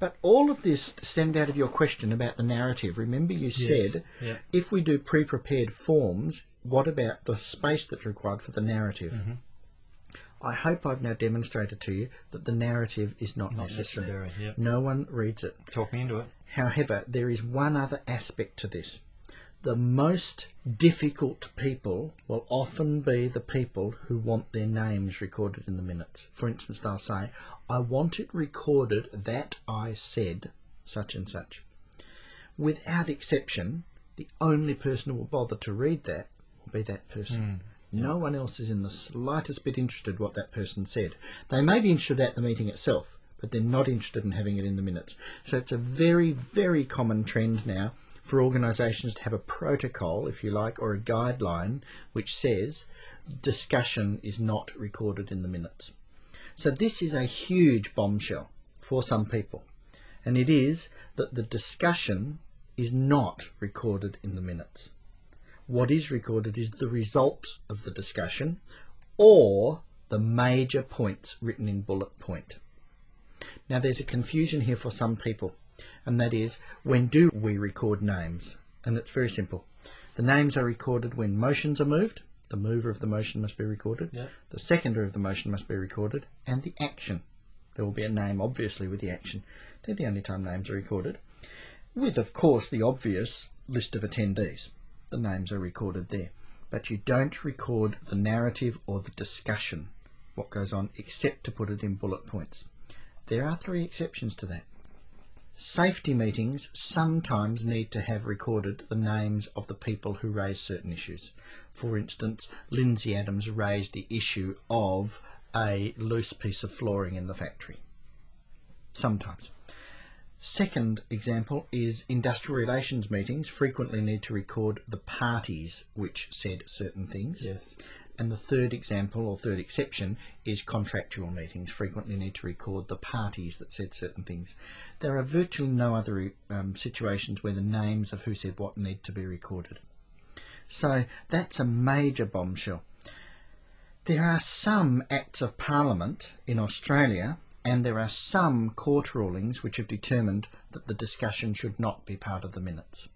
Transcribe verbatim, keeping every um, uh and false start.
But all of this stemmed out of your question about the narrative. Remember you Yes. said, Yeah. if we do pre-prepared forms, what about the space that's required for the narrative? Mm-hmm. I hope I've now demonstrated to you that the narrative is not, Not necessary. necessary, yeah. No one reads it. Talk me into it. However, there is one other aspect to this. The most difficult people will often be the people who want their names recorded in the minutes. For instance, they'll say, I want it recorded that I said such and such. Without exception, the only person who will bother to read that will be that person. Mm. No one else is in the slightest bit interested what that person said. They may be interested at the meeting itself, but they're not interested in having it in the minutes. So it's a very, very common trend now for organisations to have a protocol, if you like, or a guideline which says discussion is not recorded in the minutes. So this is a huge bombshell for some people, and it is that the discussion is not recorded in the minutes. What is recorded is the result of the discussion or the major points written in bullet point. Now there's a confusion here for some people, and that is, when do we record names? And it's very simple. The names are recorded when motions are moved. The mover of the motion must be recorded. Yep. The seconder of the motion must be recorded, and the action. There will be a name obviously with the action. They're the only time names are recorded, with of course the obvious list of attendees. The names are recorded there, but you don't record the narrative or the discussion, what goes on, except to put it in bullet points. There are three exceptions to that. Safety meetings sometimes need to have recorded the names of the people who raise certain issues. For instance, Lindsay Adams raised the issue of a loose piece of flooring in the factory. Sometimes. Second example is industrial relations meetings frequently need to record the parties which said certain things. Yes. And the third example or third exception is contractual meetings frequently need to record the parties that said certain things. There are virtually no other um, situations where the names of who said what need to be recorded. So that's a major bombshell. There are some acts of parliament in Australia, and there are some court rulings which have determined that the discussion should not be part of the minutes.